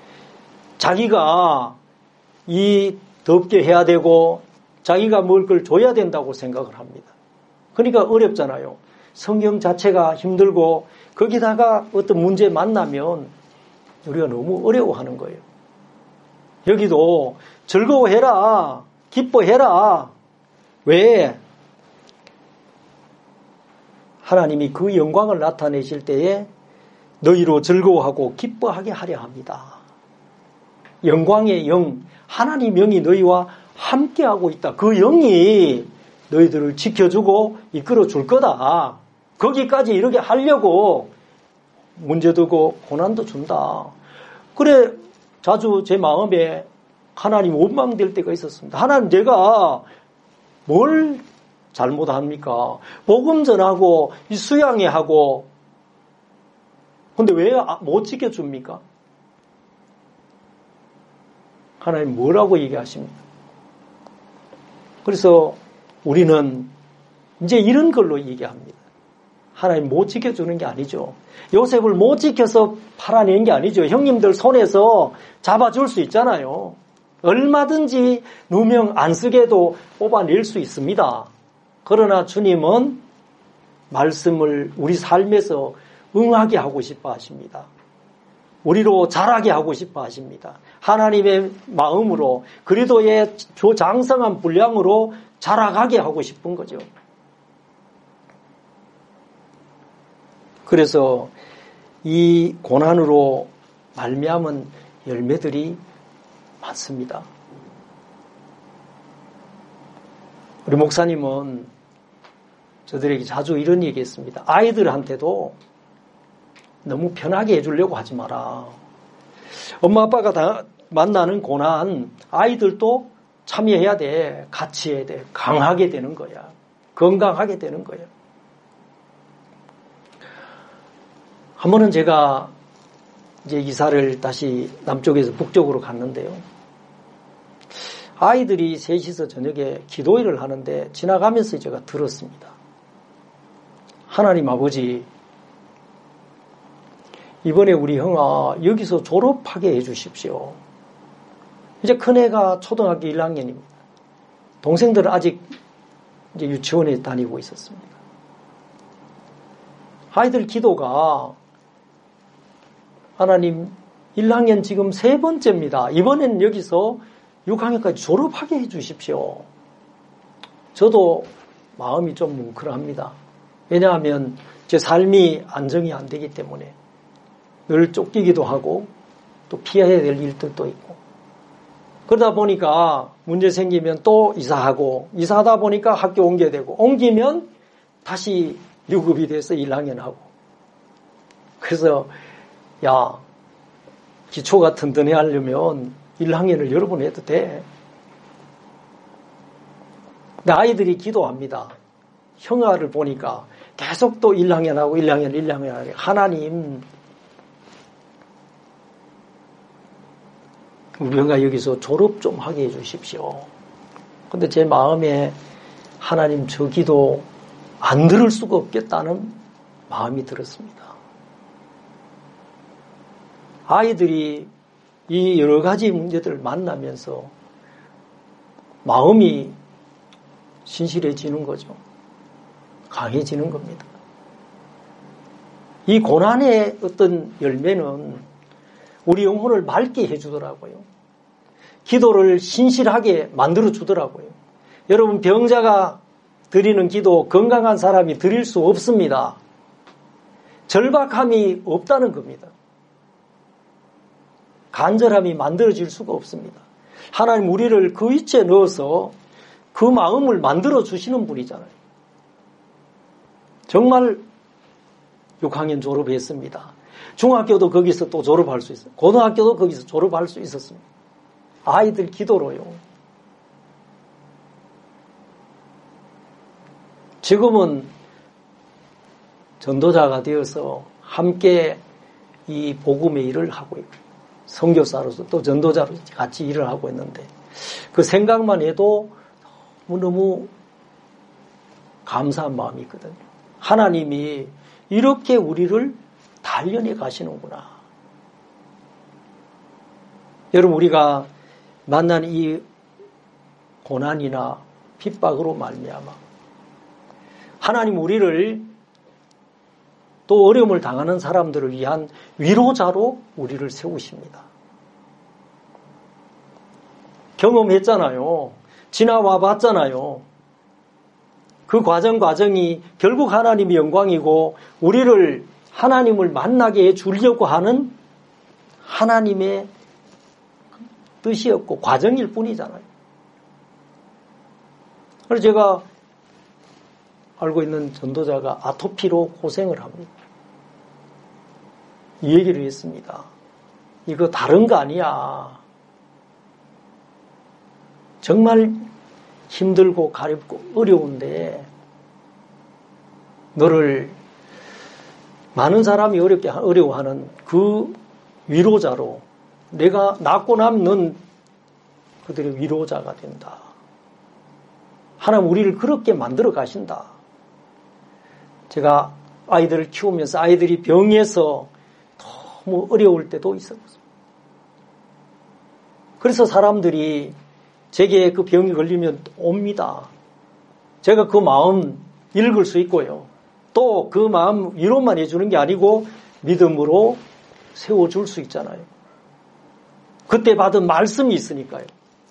자기가 이 덥게 해야 되고 자기가 먹을 걸 줘야 된다고 생각을 합니다. 그러니까 어렵잖아요. 성경 자체가 힘들고 거기다가 어떤 문제 만나면 우리가 너무 어려워하는 거예요. 여기도 즐거워해라, 기뻐해라. 왜? 하나님이 그 영광을 나타내실 때에 너희로 즐거워하고 기뻐하게 하려 합니다. 영광의 영, 하나님 영이 너희와 함께하고 있다. 그 영이 너희들을 지켜주고 이끌어 줄 거다. 거기까지 이렇게 하려고 문제도 고 고난도 준다. 그래 자주 제 마음에 하나님 원망될 때가 있었습니다. 하나님 내가 뭘 잘못합니까? 복음 전하고 수양회 하고 근데 왜 못 지켜줍니까? 하나님 뭐라고 얘기하십니까? 그래서 우리는 이제 이런 걸로 얘기합니다. 하나님 못 지켜주는 게 아니죠. 요셉을 못 지켜서 팔아낸 게 아니죠. 형님들 손에서 잡아줄 수 있잖아요. 얼마든지 누명 안 쓰게도 뽑아낼 수 있습니다. 그러나 주님은 말씀을 우리 삶에서 응하게 하고 싶어 하십니다. 우리로 자라게 하고 싶어 하십니다. 하나님의 마음으로 그리스도의 장성한 분량으로 자라가게 하고 싶은 거죠. 그래서 이 고난으로 말미암은 열매들이 많습니다. 우리 목사님은 저들에게 자주 이런 얘기했습니다. 아이들한테도 너무 편하게 해주려고 하지 마라. 엄마 아빠가 다 만나는 고난 아이들도 참여해야 돼. 같이 해야 돼. 강하게 되는 거야. 건강하게 되는 거야. 한 번은 제가 이제 이사를 다시 남쪽에서 북쪽으로 갔는데요. 아이들이 셋이서 저녁에 기도회를 하는데 지나가면서 제가 들었습니다. 하나님 아버지, 이번에 우리 형아 여기서 졸업하게 해주십시오. 이제 큰애가 초등학교 일 학년입니다. 동생들은 아직 이제 유치원에 다니고 있었습니다. 아이들 기도가 하나님 일 학년 지금 세 번째입니다. 이번엔 여기서 육 학년까지 졸업하게 해주십시오. 저도 마음이 좀 뭉클합니다. 왜냐하면 제 삶이 안정이 안 되기 때문에 늘 쫓기기도 하고 또 피해야 될 일들도 있고 그러다 보니까 문제 생기면 또 이사하고 이사하다 보니까 학교 옮겨야 되고 옮기면 다시 유급이 돼서 일 학년 하고 그래서 야 기초가 튼튼해 하려면 일 학년을 여러 번 해도 돼. 근데 아이들이 기도합니다. 형아를 보니까 계속 또 일 학년하고 일 학년 일 학년 하고 하나님 우리 형아 여기서 졸업 좀 하게 해주십시오. 근데 제 마음에 하나님 저 기도 안 들을 수가 없겠다는 마음이 들었습니다. 아이들이 이 여러 가지 문제들을 만나면서 마음이 신실해지는 거죠. 강해지는 겁니다. 이 고난의 어떤 열매는 우리 영혼을 맑게 해주더라고요. 기도를 신실하게 만들어주더라고요. 여러분 병자가 드리는 기도 건강한 사람이 드릴 수 없습니다. 절박함이 없다는 겁니다. 간절함이 만들어질 수가 없습니다. 하나님 우리를 그 위치에 넣어서 그 마음을 만들어주시는 분이잖아요. 정말 육 학년 졸업했습니다. 중학교도 거기서 또 졸업할 수 있어요. 고등학교도 거기서 졸업할 수 있었습니다. 아이들 기도로요. 지금은 전도자가 되어서 함께 이 복음의 일을 하고 있고 선교사로서 또 전도자로 같이 일을 하고 있는데 그 생각만 해도 너무너무 감사한 마음이 있거든요. 하나님이 이렇게 우리를 단련해 가시는구나. 여러분 우리가 만난 이 고난이나 핍박으로 말미암아 하나님 우리를 또 어려움을 당하는 사람들을 위한 위로자로 우리를 세우십니다. 경험했잖아요. 지나와 봤잖아요. 그 과정 과정이 결국 하나님의 영광이고 우리를 하나님을 만나게 해주려고 하는 하나님의 뜻이었고 과정일 뿐이잖아요. 그래서 제가 알고 있는 전도자가 아토피로 고생을 합니다. 이 얘기를 했습니다. 이거 다른 거 아니야. 정말 힘들고 가렵고 어려운데 너를 많은 사람이 어렵게 어려워하는 그 위로자로 내가 낫고 나면 넌 그들의 위로자가 된다. 하나님 우리를 그렇게 만들어 가신다. 제가 아이들을 키우면서 아이들이 병에서 너무 어려울 때도 있었어요. 그래서 사람들이 제게 그 병이 걸리면 옵니다. 제가 그 마음 읽을 수 있고요. 또 그 마음 위로만 해주는 게 아니고 믿음으로 세워줄 수 있잖아요. 그때 받은 말씀이 있으니까요.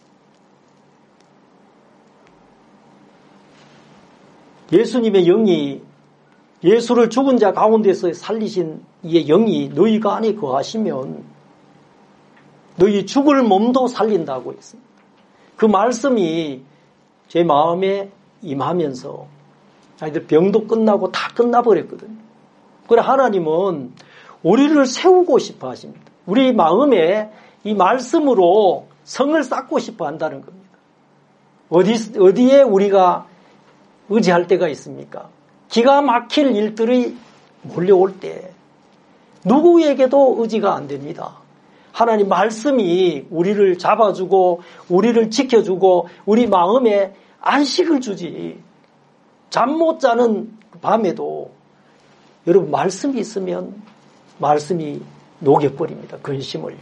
예수님의 영이 예수를 죽은 자 가운데서 살리신 이의 영이 너희가 안에 거하시면 너희 죽을 몸도 살린다고 했습니다. 그 말씀이 제 마음에 임하면서 아이들 병도 끝나고 다 끝나버렸거든요. 그래 하나님은 우리를 세우고 싶어 하십니다. 우리 마음에 이 말씀으로 성을 쌓고 싶어 한다는 겁니다. 어디, 어디에 우리가 의지할 때가 있습니까? 기가 막힐 일들이 몰려올 때 누구에게도 의지가 안 됩니다. 하나님 말씀이 우리를 잡아주고 우리를 지켜주고 우리 마음에 안식을 주지. 잠 못 자는 밤에도 여러분 말씀이 있으면 말씀이 녹여버립니다. 근심을요.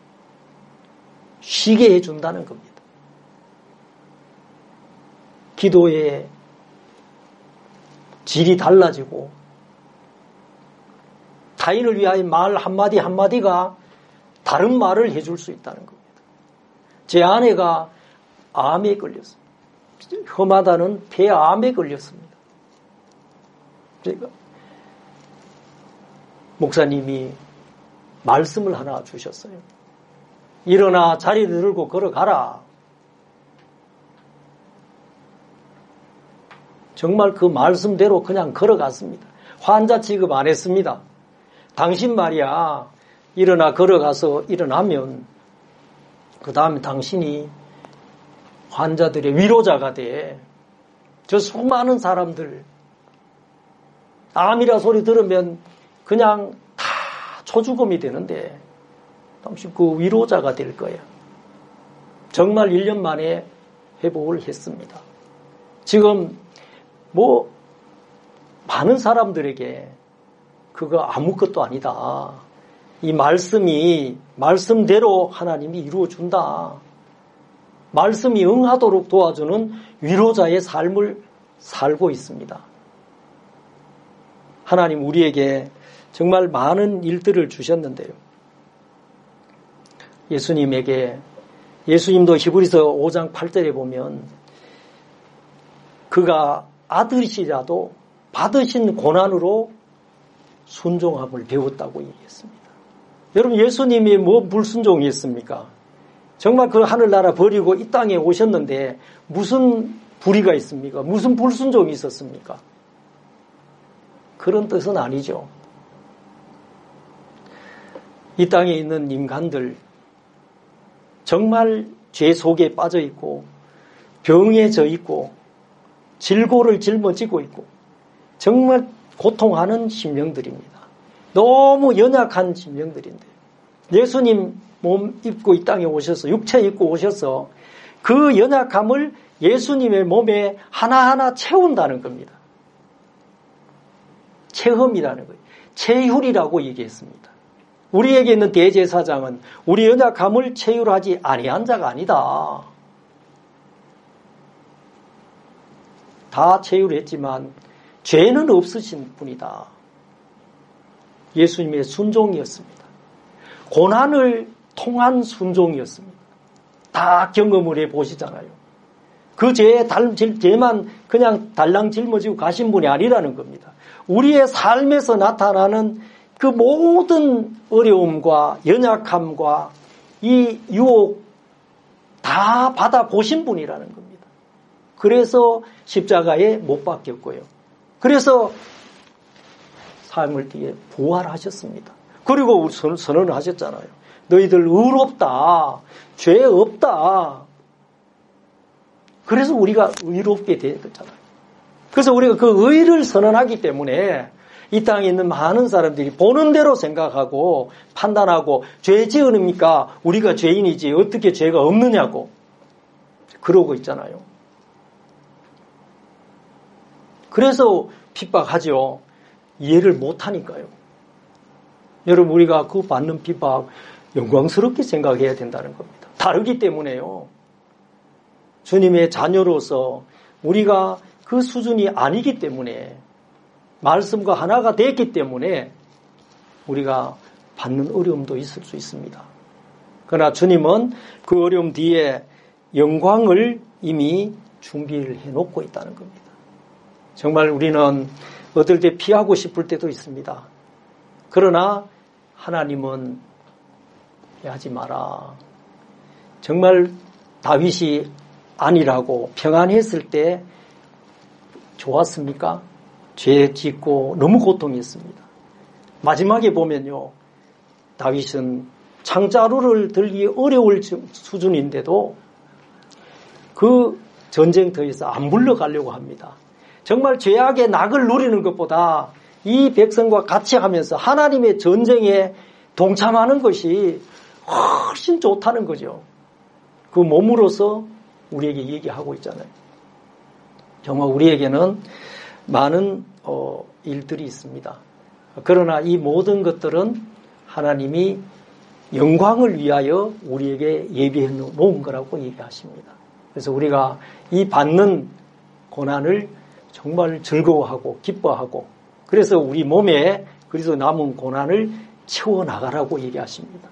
쉬게 해준다는 겁니다. 기도의 질이 달라지고 타인을 위하여 말 한마디 한마디가 다른 말을 해줄 수 있다는 겁니다. 제 아내가 암에 걸렸어요. 험하다는 폐암에 걸렸습니다. 제가 목사님이 말씀을 하나 주셨어요. 일어나 자리를 들고 걸어가라. 정말 그 말씀대로 그냥 걸어갔습니다. 환자 취급 안 했습니다. 당신 말이야 일어나 걸어가서 일어나면 그 다음에 당신이 환자들의 위로자가 돼. 저 수많은 사람들 암이라 소리 들으면 그냥 다 초죽음이 되는데 당신 그 위로자가 될 거야. 정말 일 년 만에 회복을 했습니다. 지금 뭐 많은 사람들에게 그거 아무것도 아니다. 이 말씀이 말씀대로 하나님이 이루어준다. 말씀이 응하도록 도와주는 위로자의 삶을 살고 있습니다. 하나님 우리에게 정말 많은 일들을 주셨는데요. 예수님에게 예수님도 히브리서 오 장 팔 절에 보면 그가 아들이시라도 받으신 고난으로 순종함을 배웠다고 얘기했습니다. 여러분 예수님이 뭐 불순종이었습니까? 정말 그 하늘나라 버리고 이 땅에 오셨는데 무슨 불의가 있습니까? 무슨 불순종이 있었습니까? 그런 뜻은 아니죠. 이 땅에 있는 인간들 정말 죄 속에 빠져 있고 병에 져 있고 질고를 짊어지고 있고 정말 고통하는 심령들입니다. 너무 연약한 심령들인데 예수님 몸 입고 이 땅에 오셔서 육체 입고 오셔서 그 연약함을 예수님의 몸에 하나하나 채운다는 겁니다. 체험이라는 거예요. 체휼이라고 얘기했습니다. 우리에게 있는 대제사장은 우리 연약함을 체휼하지 아니한 자가 아니다. 다 체휼했지만 죄는 없으신 분이다. 예수님의 순종이었습니다. 고난을 통한 순종이었습니다. 다 경험을 해보시잖아요. 그 죄에 달, 죄만 그냥 달랑 짊어지고 가신 분이 아니라는 겁니다. 우리의 삶에서 나타나는 그 모든 어려움과 연약함과 이 유혹 다 받아보신 분이라는 겁니다. 그래서 십자가에 못 박혔고요. 그래서 삶을 뒤에 부활하셨습니다. 그리고 선언을 하셨잖아요. 너희들 의롭다. 죄 없다. 그래서 우리가 의롭게 되었잖아요. 그래서 우리가 그 의를 선언하기 때문에 이 땅에 있는 많은 사람들이 보는 대로 생각하고 판단하고 죄 지으니까 우리가 죄인이지 어떻게 죄가 없느냐고 그러고 있잖아요. 그래서 핍박하죠. 이해를 못하니까요. 여러분 우리가 그 받는 핍박 영광스럽게 생각해야 된다는 겁니다. 다르기 때문에요. 주님의 자녀로서 우리가 그 수준이 아니기 때문에 말씀과 하나가 됐기 때문에 우리가 받는 어려움도 있을 수 있습니다. 그러나 주님은 그 어려움 뒤에 영광을 이미 준비를 해놓고 있다는 겁니다. 정말 우리는 어떨 때 피하고 싶을 때도 있습니다. 그러나 하나님은 피하지 마라. 정말 다윗이 아니라고 평안했을 때 좋았습니까? 죄 짓고 너무 고통했습니다. 마지막에 보면요. 다윗은 창자루를 들기 어려울 수준인데도 그 전쟁터에서 안 물러가려고 합니다. 정말 죄악의 낙을 누리는 것보다 이 백성과 같이 하면서 하나님의 전쟁에 동참하는 것이 훨씬 좋다는 거죠. 그 몸으로서 우리에게 얘기하고 있잖아요. 정말 우리에게는 많은 어, 일들이 있습니다. 그러나 이 모든 것들은 하나님이 영광을 위하여 우리에게 예비해 놓은 거라고 얘기하십니다. 그래서 우리가 이 받는 고난을 정말 즐거워하고 기뻐하고 그래서 우리 몸에 그래서 남은 고난을 채워나가라고 얘기하십니다.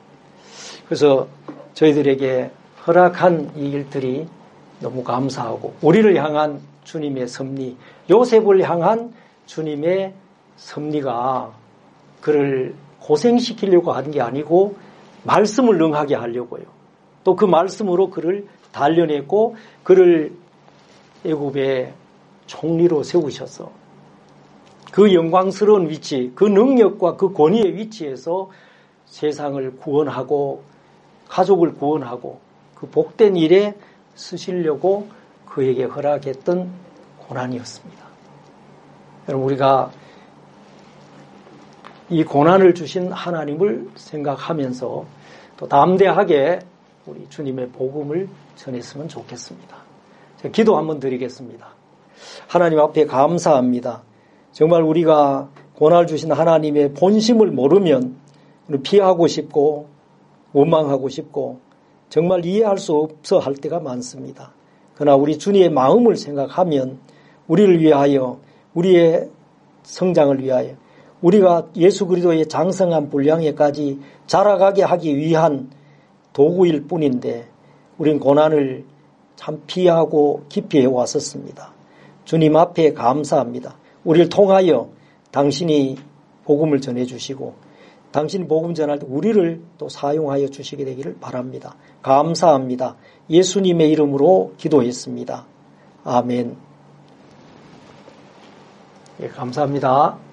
그래서 저희들에게 허락한 이 일들이 너무 감사하고 우리를 향한 주님의 섭리, 요셉을 향한 주님의 섭리가 그를 고생시키려고 한 게 아니고 말씀을 응하게 하려고요. 또 그 말씀으로 그를 단련했고 그를 애굽의 총리로 세우셔서 그 영광스러운 위치, 그 능력과 그 권위의 위치에서 세상을 구원하고 가족을 구원하고 그 복된 일에 쓰시려고 그에게 허락했던 고난이었습니다. 여러분 우리가 이 고난을 주신 하나님을 생각하면서 또 담대하게 우리 주님의 복음을 전했으면 좋겠습니다. 제가 기도 한번 드리겠습니다. 하나님 앞에 감사합니다. 정말 우리가 고난을 주신 하나님의 본심을 모르면 피하고 싶고 원망하고 싶고 정말 이해할 수 없어 할 때가 많습니다. 그러나 우리 주님의 마음을 생각하면 우리를 위하여 우리의 성장을 위하여 우리가 예수 그리스도의 장성한 분량에까지 자라가게 하기 위한 도구일 뿐인데 우린 고난을 참 피하고 깊이 해왔었습니다. 주님 앞에 감사합니다. 우리를 통하여 당신이 복음을 전해주시고 당신이 복음 전할 때 우리를 또 사용하여 주시게 되기를 바랍니다. 감사합니다. 예수님의 이름으로 기도했습니다. 아멘. 예, 감사합니다.